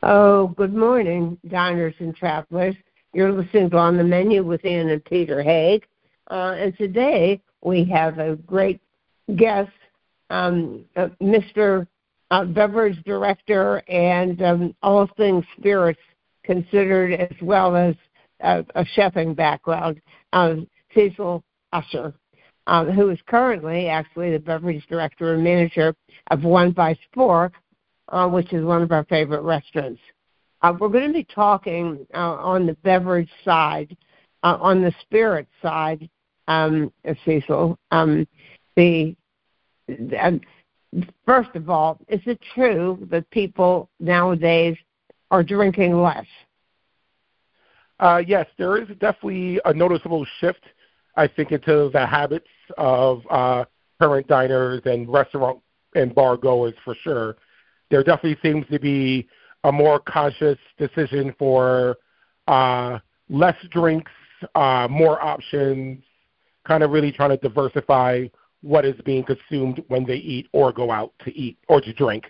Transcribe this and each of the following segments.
Oh, good morning, diners and travelers. You're listening to On the Menu with Ann and Peter Haig. And today we have a great guest, Mr. Beverage Director and all things spirits considered, as well as a chefing background, Cecil Usher, who is currently actually the Beverage Director and Manager of One by Spork, which is one of our favorite restaurants. We're going to be talking on the beverage side, on the spirit side, Cecil. First of all, is it true that people nowadays are drinking less? Yes, there is definitely a noticeable shift, I think, into the habits of current diners and restaurant and bar goers for sure. There definitely seems to be a more conscious decision for less drinks, more options, kind of really trying to diversify what is being consumed when they eat or go out to eat or to drink.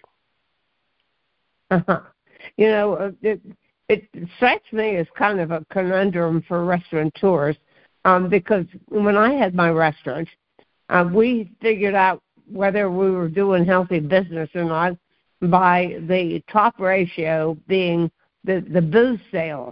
Uh-huh. You know, it strikes me as kind of a conundrum for restaurateurs because when I had my restaurant, we figured out whether we were doing healthy business or not by the top ratio being the booze sales,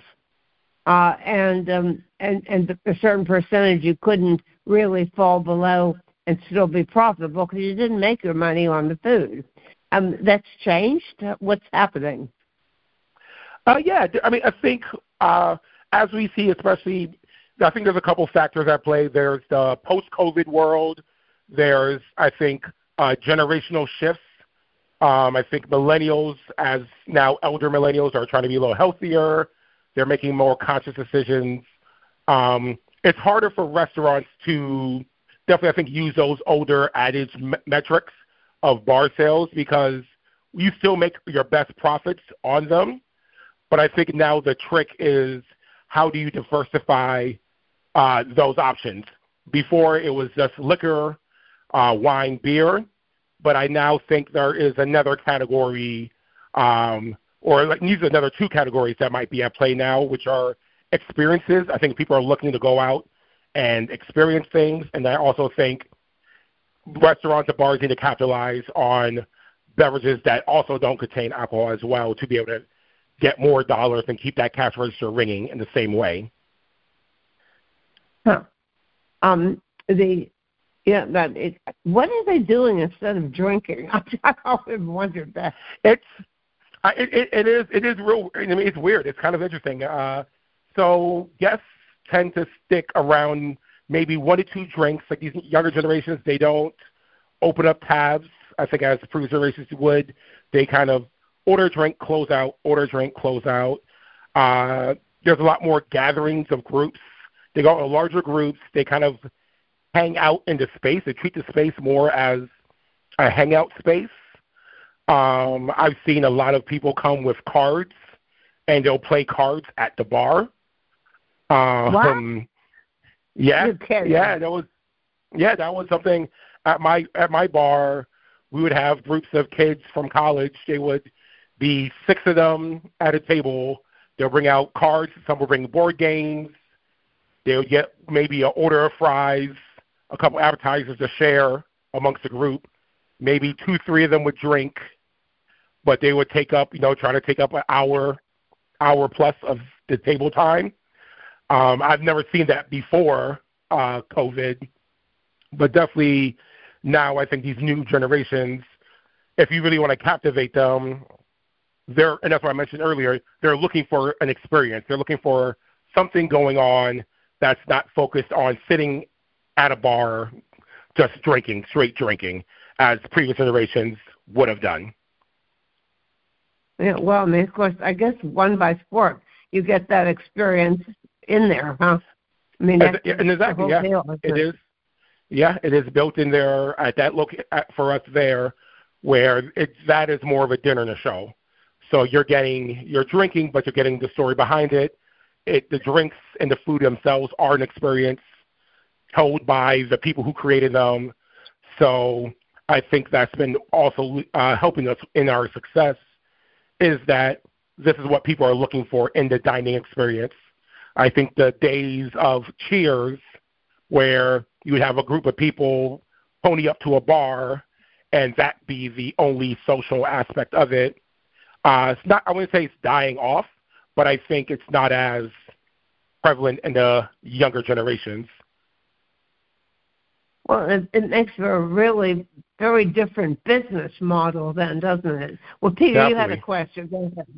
and a certain percentage you couldn't really fall below and still be profitable because you didn't make your money on the food. That's changed. What's happening? Yeah, I mean, I think as we see, especially, I think there's a couple factors at play. There's the post-COVID world. There's, I think, generational shifts. I think millennials, as now elder millennials, are trying to be a little healthier. They're making more conscious decisions. It's harder for restaurants to definitely, I think, use those older adage metrics of bar sales because you still make your best profits on them. But I think now the trick is how do you diversify those options? Before it was just liquor, wine, beer. But I now think there is another category, or these are another two categories that might be at play now, which are experiences. I think people are looking to go out and experience things, and I also think restaurants and bars need to capitalize on beverages that also don't contain alcohol as well to be able to get more dollars and keep that cash register ringing in the same way. Huh. What are they doing instead of drinking? I always wondered that. It is real. I mean, it's weird. It's kind of interesting. So guests tend to stick around maybe 1 to 2 drinks. Like these younger generations, they don't open up tabs. I think as the previous generations would, they kind of order, drink, close out. Order, drink, close out. There's a lot more gatherings of groups. They go in larger groups. They kind of hang out in the space. They treat the space more as a hangout space. I've seen a lot of people come with cards, and they'll play cards at the bar. What? Yeah, that was something at my bar. We would have groups of kids from college. They would be 6 of them at a table. They'll bring out cards. Some will bring board games. They'll get maybe an order of fries, a couple appetizers to share amongst the group. Maybe 2, 3 of them would drink, but they would take up, trying to take up an hour plus of the table time. I've never seen that before COVID, but definitely now I think these new generations, if you really want to captivate them, and that's what I mentioned earlier, they're looking for an experience. They're looking for something going on that's not focused on sitting at a bar just drinking, straight drinking, as previous generations would have done. Yeah, well, I mean, of course, I guess One by Spork, you get that experience in there, huh? I mean, exactly, yeah. It is. Yeah, it is built in there at that for us there, where that is more of a dinner and a show. So you're drinking, but you're getting the story behind it. The drinks and the food themselves are an experience told by the people who created them. So I think that's been also helping us in our success is that this is what people are looking for in the dining experience. I think the days of Cheers, where you would have a group of people pony up to a bar and that be the only social aspect of it, it's not, I wouldn't say it's dying off, but I think it's not as prevalent in the younger generations. Well, it makes for a really very different business model then, doesn't it? Well, Peter, Definitely. You had a question. Go ahead.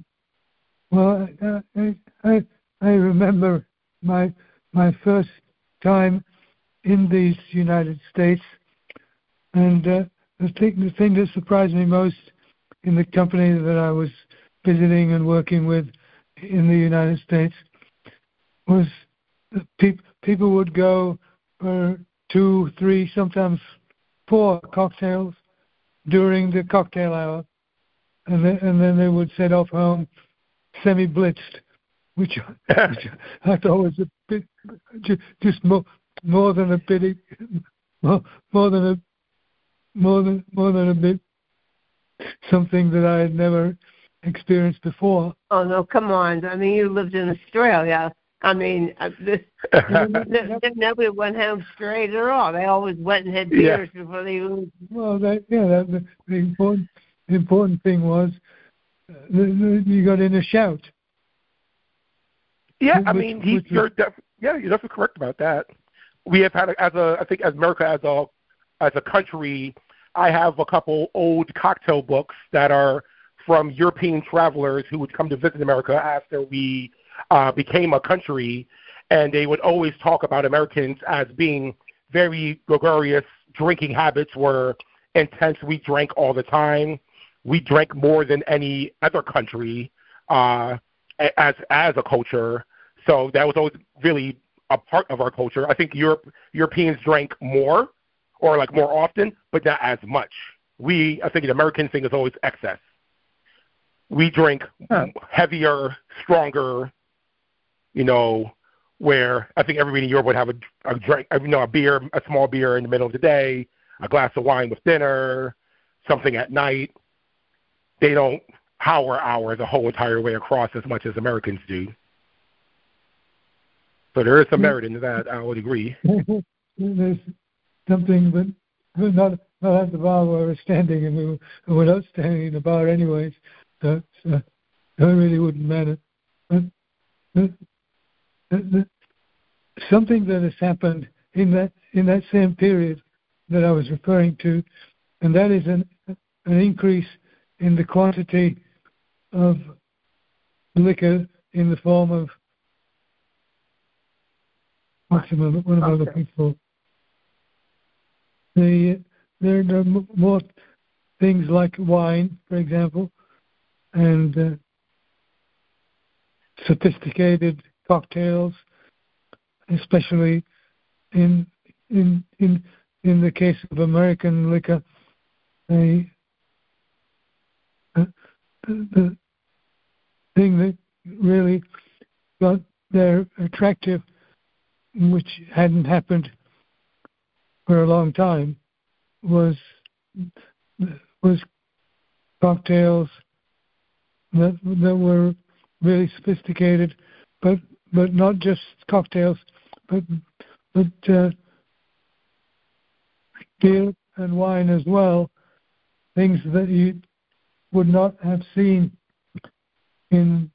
Well, I remember my first time in these United States, and the thing that surprised me most in the company that I was visiting and working with in the United States was that people would go for 2, 3, sometimes 4 cocktails during the cocktail hour, and then they would set off home semi-blitzed, which I thought was a bit just more than a bit something that I had never experienced before. Oh no, come on! I mean, you lived in Australia. I mean, nobody went home straight at all. They always went and had beers before they moved. Well, the important thing was you got in a shout. Yeah, I mean, you're definitely correct about that. We have had, I think, as America as a country, I have a couple old cocktail books that are from European travelers who would come to visit America after we became a country, and they would always talk about Americans as being very gregarious. Drinking habits were intense. We drank all the time. We drank more than any other country as a culture. So that was always really a part of our culture. I think Europeans drank more, or like more often, but not as much. I think the American thing is always excess. We drink heavier, stronger, where I think everybody in Europe would have a drink, a beer, a small beer in the middle of the day, a glass of wine with dinner, something at night. They don't power hour the whole entire way across as much as Americans do. So there is some merit in that, I would agree. There's something, but not at the bar where we're standing, and we're not standing in the bar anyways, so it really wouldn't matter. But something that has happened in that same period that I was referring to, and that is an increase in the quantity of liquor in the form of what am I looking for? There are more things like wine, for example, and sophisticated cocktails, especially in the case of American liquor. The thing that really got there attractive, which hadn't happened for a long time, was cocktails that were really sophisticated, but not just cocktails, but beer and wine as well, things that you would not have seen in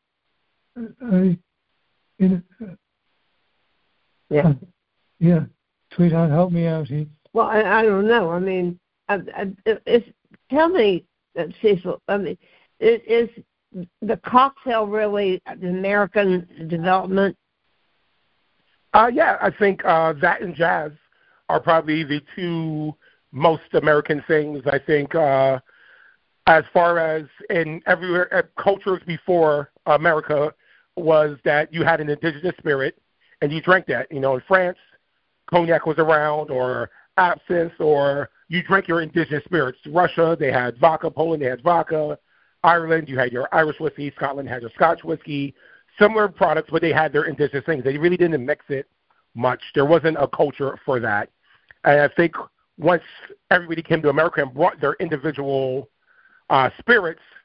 sweetheart, help me out here. Well, I don't know. I mean, tell me, Cecil. I mean, is the cocktail really an American development? Yeah, I think that and jazz are probably the two most American things. I think as far as in everywhere cultures before America was that you had an indigenous spirit and you drank that. In France, cognac was around, or absinthe, or you drank your indigenous spirits. Russia, they had vodka. Poland, they had vodka. Ireland, you had your Irish whiskey. Scotland had your Scotch whiskey. Similar products, but they had their indigenous things. They really didn't mix it much. There wasn't a culture for that. And I think once everybody came to America and brought their individual spirits,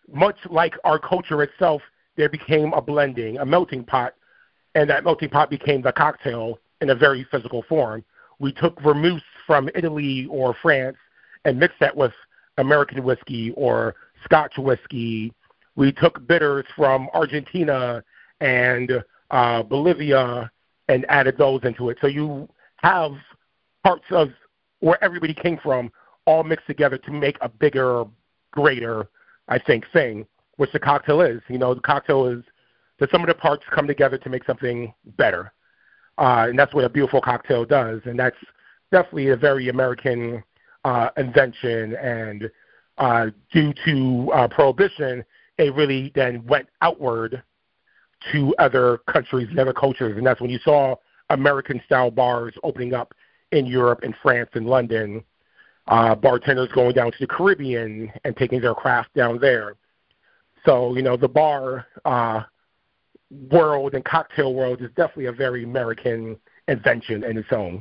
much like our culture itself, there became a blending, a melting pot, and that melting pot became the cocktail in a very physical form. We took vermouth from Italy or France and mixed that with American whiskey or Scotch whiskey. We took bitters from Argentina and Bolivia and added those into it. So you have parts of where everybody came from all mixed together to make a bigger, greater, I think, thing, which the cocktail is. You know, the cocktail is that some of the parts come together to make something better. And that's what a beautiful cocktail does. And that's definitely a very American invention. And due to Prohibition, it really then went outward to other countries and other cultures. And that's when you saw American-style bars opening up in Europe and France and London, bartenders going down to the Caribbean and taking their craft down there. So, you know, the bar world and cocktail world is definitely a very American invention in its own.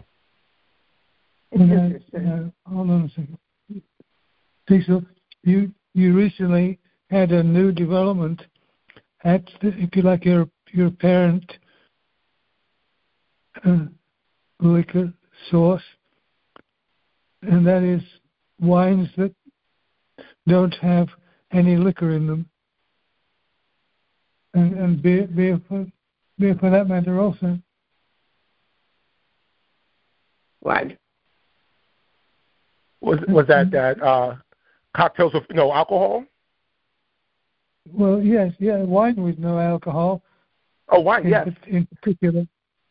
Hold on a second. Cecil, you recently had a new development at, if you like, your parent liquor source, and that is wines that don't have any liquor in them, and beer for that matter also. What? Was that cocktails with no alcohol? Well, yes, wine with no alcohol. Oh, wine, yes. In particular.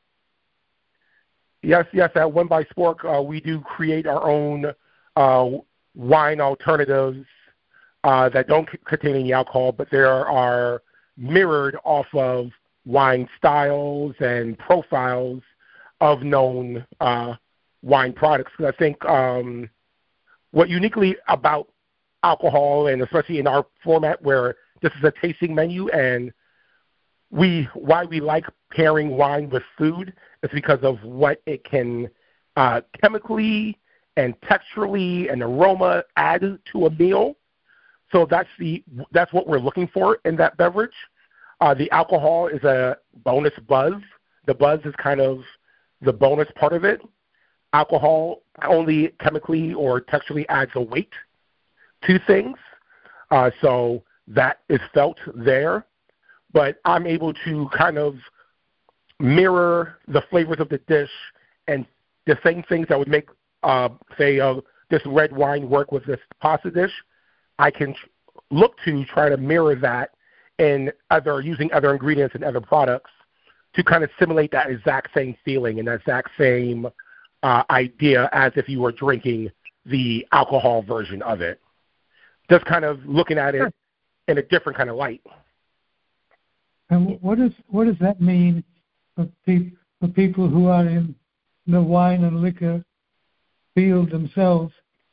Yes, at One by Spork, we do create our own wine alternatives that don't contain any alcohol, but there are mirrored off of wine styles and profiles of known wine products. I think what uniquely about alcohol, and especially in our format where this is a tasting menu, and why we like pairing wine with food is because of what it can chemically and texturally and aroma add to a meal. So that's what we're looking for in that beverage. The alcohol is a bonus buzz. The buzz is kind of the bonus part of it. Alcohol only chemically or texturally adds a weight to things. So that is felt there. But I'm able to kind of mirror the flavors of the dish and the same things that would make, this red wine work with this pasta dish. I can look to try to mirror that in using other ingredients and other products to kind of simulate that exact same feeling and that exact same idea as if you were drinking the alcohol version of it. Just kind of looking at it in a different kind of light. And what does that mean for people who are in the wine and liquor field themselves?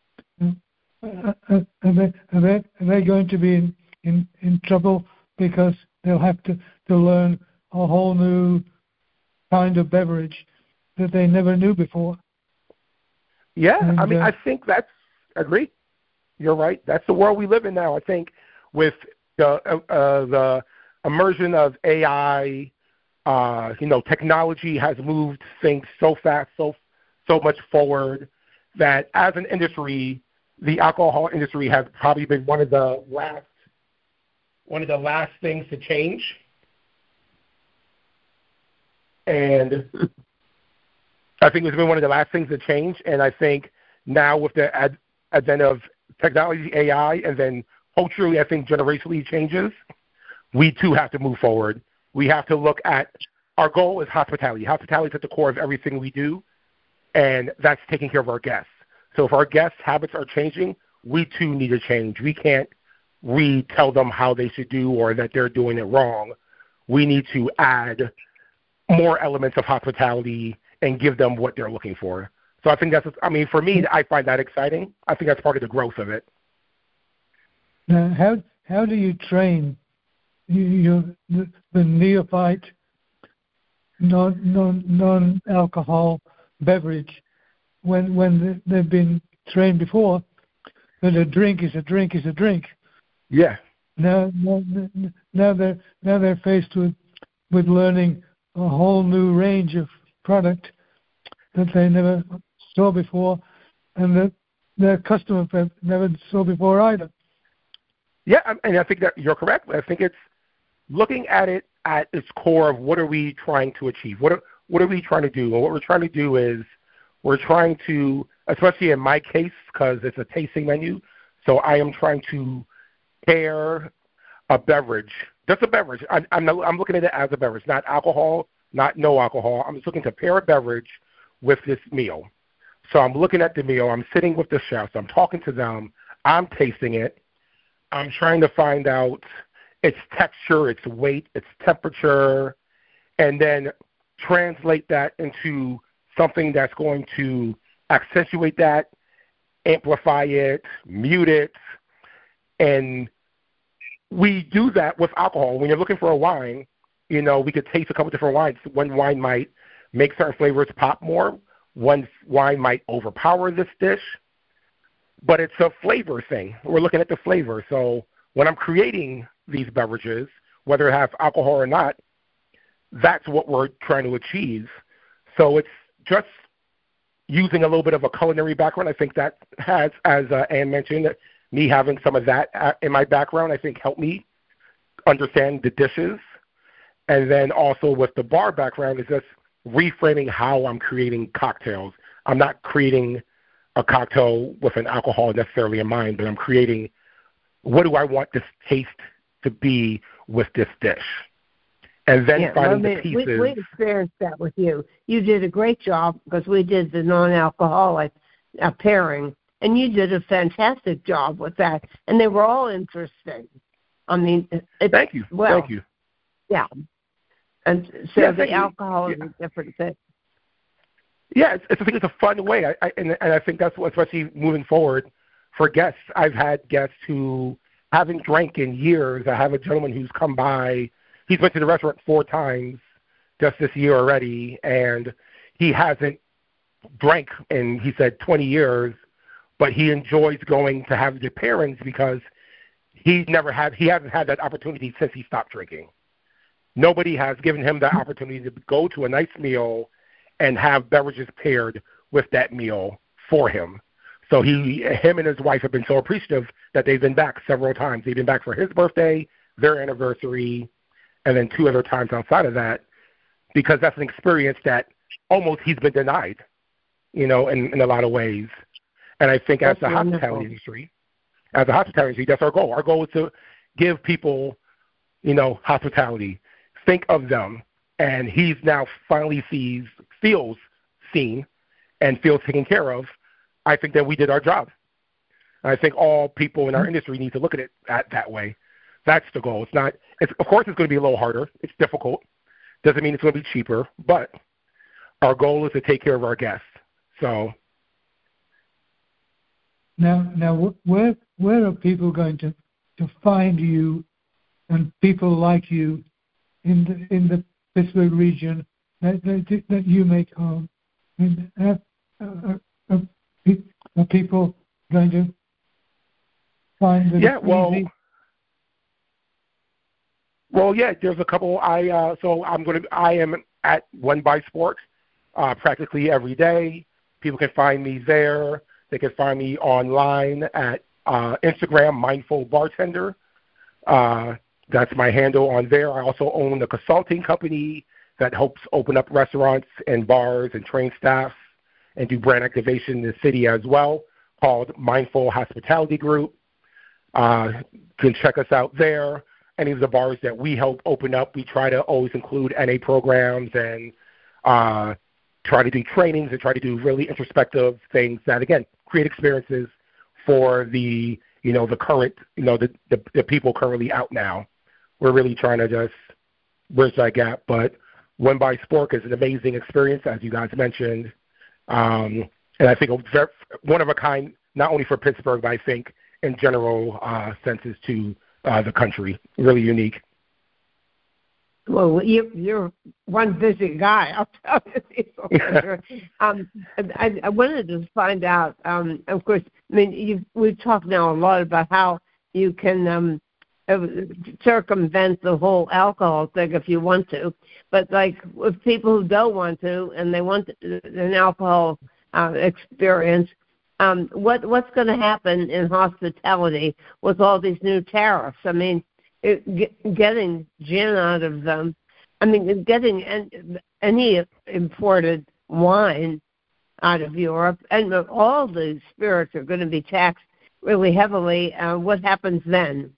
Are they going to be in trouble because they'll have to learn a whole new kind of beverage that they never knew before? Yeah, and, I think agree. You're right. That's the world we live in now. I think with the immersion of AI, technology has moved things so fast, so much forward that as an industry, the alcohol industry has probably been one of the last things to change. And I think it's been one of the last things to change. And I think now with the advent of technology, AI, and then culturally, I think generationally changes, we too have to move forward. We have to look at, our goal is hospitality. Hospitality is at the core of everything we do, and that's taking care of our guests. So if our guests' habits are changing, we too need to change. We can't retell them how they should do or that they're doing it wrong. We need to add more elements of hospitality and give them what they're looking for. So I think for me, I find that exciting. I think that's part of the growth of it. Now, how do you train the neophyte non-alcohol beverage when they've been trained before that a drink is a drink is a drink? Yeah. now they're faced with learning a whole new range of product that they never saw before, and that their customers never saw before either. Yeah, and I think that you're correct. I think it's looking at it at its core of what are we trying to achieve? What are we trying to do? And what we're trying to do is we're trying to, especially in my case, because it's a tasting menu, so I am trying to pair a beverage, just a beverage. I'm looking at it as a beverage, not alcohol, not no alcohol. I'm just looking to pair a beverage with this meal. So I'm looking at the meal. I'm sitting with the chefs. I'm talking to them. I'm tasting it. I'm trying to find out its texture, its weight, its temperature, and then translate that into something that's going to accentuate that, amplify it, mute it, and we do that with alcohol. When you're looking for a wine, we could taste a couple different wines. One wine might make certain flavors pop more. One wine might overpower this dish, but it's a flavor thing. We're looking at the flavor. So when I'm creating these beverages, whether it has alcohol or not, that's what we're trying to achieve. So it's just using a little bit of a culinary background. I think that has, as Ann mentioned, me having some of that in my background, I think helped me understand the dishes. And then also with the bar background is just reframing how I'm creating cocktails. I'm not creating a cocktail with an alcohol necessarily in mind, but I'm creating what do I want this taste to be with this dish. And then finding the pieces. We experienced that with you. You did a great job because we did the non-alcoholic pairing, and you did a fantastic job with that. And they were all interesting. I mean, thank you. Well, thank you. Yeah. And so the alcohol is a different thing. Yeah, I think it's a fun way. And I think that's what, especially moving forward for guests. I've had guests who haven't drank in years. I have a gentleman who's come by. He's been to the restaurant 4 times just this year already, and he hasn't drank in, he said, 20 years, but he enjoys going to have the pairings because he hasn't had that opportunity since he stopped drinking. Nobody has given him that opportunity to go to a nice meal and have beverages paired with that meal for him. So him and his wife have been so appreciative that they've been back several times. They've been back for his birthday, their anniversary, and then 2 other times outside of that, because that's an experience that almost he's been denied, in a lot of ways. And I think as a hospitality industry, that's our goal. Our goal is to give people, hospitality. Think of them. And he's now finally feels seen and feels taken care of. I think that we did our job. I think all people in our industry need to look at it that way. That's the goal. Of course it's going to be a little harder. It's difficult. Doesn't mean it's going to be cheaper, but our goal is to take care of our guests. So now where are people going to find you and people like you in the Pittsburgh region that you make home? Are people going to find that? Yeah, well, yeah. There's a couple. I am at One by Sport practically every day. People can find me there. They can find me online at Instagram, Mindful Bartender. That's my handle on there. I also own a consulting company that helps open up restaurants and bars and train staff and do brand activation in the city as well, called Mindful Hospitality Group. You can check us out there. Any of the bars that we help open up, we try to always include NA programs and try to do trainings and try to do really introspective things that, again, create experiences for the current, the people currently out now. We're really trying to just bridge that gap. But One by Sport is an amazing experience, as you guys mentioned. And I think one of a kind, not only for Pittsburgh, but I think in general senses to the country. Really unique. Well, you're one busy guy, I'll tell you. I wanted to find out, of course, we've talked now a lot about how you can circumvent the whole alcohol thing if you want to. But like with people who don't want to and they want an alcohol experience, what's going to happen in hospitality with all these new tariffs? I mean, getting gin out of them. I mean, getting any imported wine out of Europe, and all the spirits are going to be taxed really heavily. What happens then?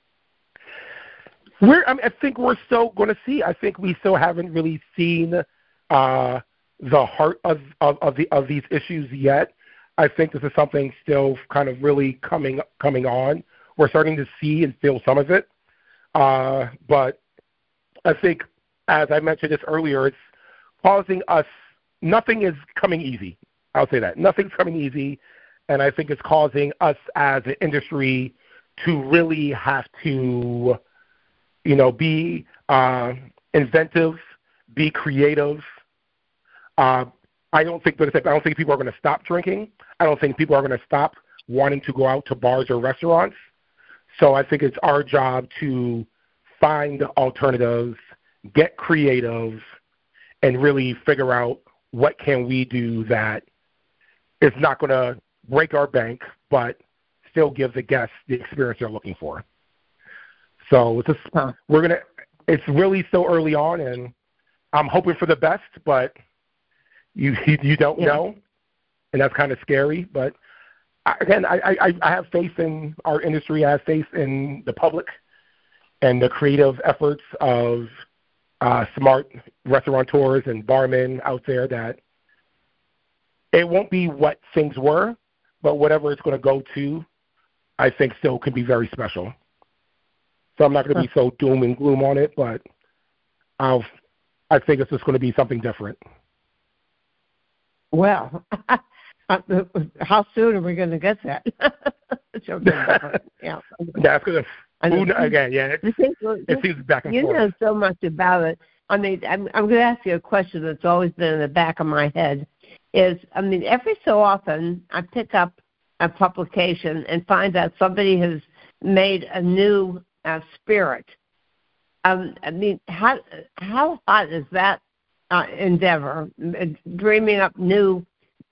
I think we're still going to see. I think we still haven't really seen the heart of these issues yet. I think this is something still kind of really coming on. We're starting to see and feel some of it, but I think, as I mentioned this earlier, it's causing us. Nothing is coming easy. I'll say that nothing's coming easy, and I think it's causing us as an industry to really have to, be inventive, be creative. I don't think people are going to stop drinking. I don't think people are going to stop wanting to go out to bars or restaurants. So I think it's our job to find alternatives, get creative, and really figure out what can we do that is not going to break our bank, but still give the guests the experience they're looking for. So it's really still early on, and I'm hoping for the best, but you don't know, and that's kind of scary. But again, I have faith in our industry. I have faith in the public and the creative efforts of smart restaurateurs and barmen out there, that it won't be what things were, but whatever it's going to go to, I think still can be very special. So I'm not going to be so doom and gloom on it, but I think it's just going to be something different. Well, how soon are we going to get that? Something different. Yeah. That's going to, again, yeah, it seems back and forth. You know so much about it. I mean, I'm going to ask you a question that's always been in the back of my head. Every so often I pick up a publication and find out somebody has made a new spirit. How hot is that endeavor? Dreaming up new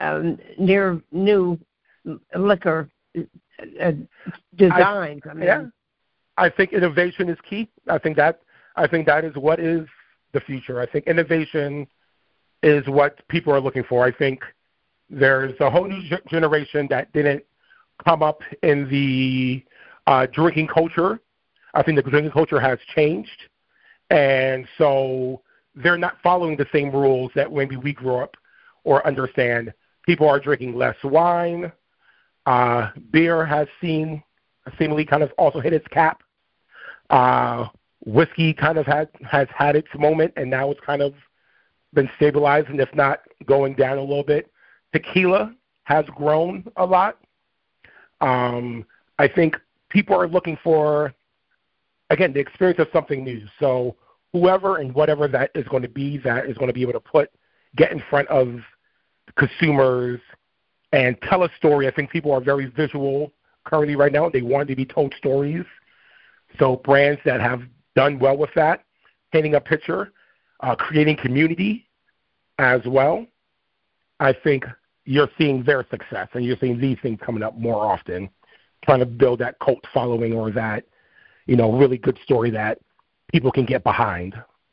liquor designs. I think innovation is key. I think that is what is the future. I think innovation is what people are looking for. I think there's a whole new generation that didn't come up in the drinking culture. I think the drinking culture has changed, and so they're not following the same rules that maybe we grew up or understand. People are drinking less wine. Beer has seemingly kind of also hit its cap. Whiskey kind of has had its moment, and now it's kind of been stabilized, and if not going down a little bit. Tequila has grown a lot. I think people are looking for, again, the experience of something new. So whoever and whatever that is going to be able to get in front of consumers and tell a story. I think people are very visual currently right now. They want to be told stories. So brands that have done well with that, painting a picture, creating community as well, I think you're seeing their success, and you're seeing these things coming up more often, trying to build that cult following or that, really good story that people can get behind.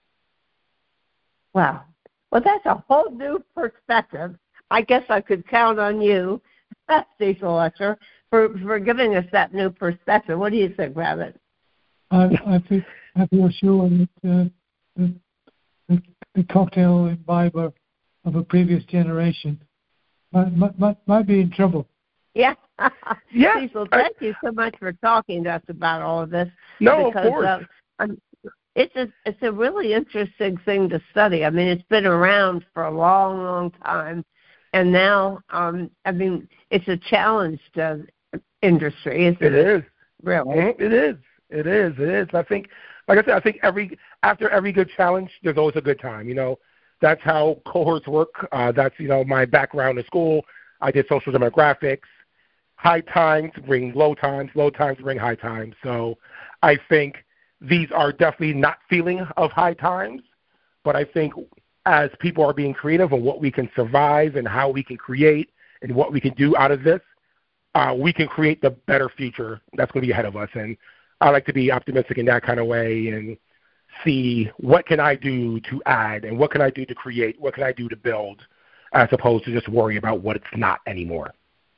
Wow. Well, that's a whole new perspective. I guess I could count on you, Cecil Lesher, for giving us that new perspective. What do you think, Rabbit? I feel sure that the cocktail imbiber of a previous generation might be in trouble. Yeah. Yeah. Cecil, thank you so much for talking to us about all of this. No, because, of course. It's a really interesting thing to study. It's been around for a long, long time, and now, it's a challenged industry, isn't it? It is. Really? It is. I think, like I said, after every good challenge, there's always a good time. That's how cohorts work. That's, my background in school. I did social demographics. high times bring low times bring high times. So I think these are definitely not feeling of high times, but I think as people are being creative on what we can survive and how we can create and what we can do out of this, we can create the better future that's going to be ahead of us. And I like to be optimistic in that kind of way and see what can I do to add and what can I do to create, what can I do to build, as opposed to just worry about what it's not anymore.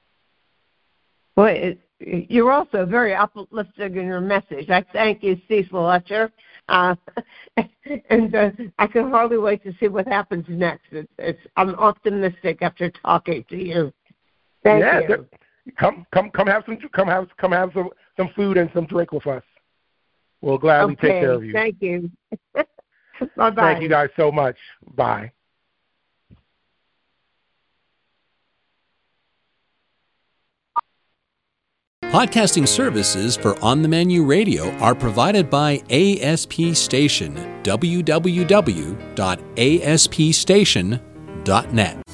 Well, you're also very uplifting in your message. I thank you, Cecil Letcher. And I can hardly wait to see what happens next. I'm optimistic after talking to you. Thank you. Come have some food and some drink with us. We'll gladly take care of you. Thank you. Bye-bye. Thank you guys so much. Bye. Podcasting services for On the Menu Radio are provided by ASP Station, www.aspstation.net.